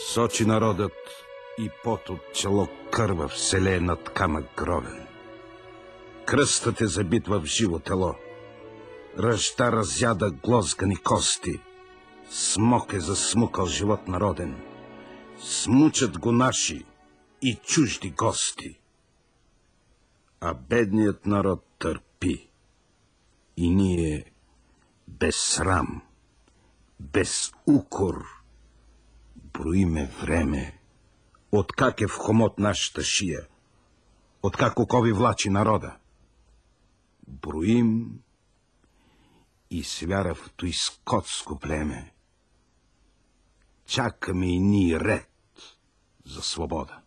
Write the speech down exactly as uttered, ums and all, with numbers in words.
Сочи народът и пот от чело кърва вселее над камък гробен. Кръстът е забит в живо тело. Ръжда разяда глозгани кости. Смок е засмукал живот народен. Смучат го наши и чужди гости. А бедният народ търпи. И ние без срам, без укор броиме време, откак е в хомот нашата шия, откак окови влачи народа. Броим и с вяра в той скотско племе чакаме и ние ред за свобода.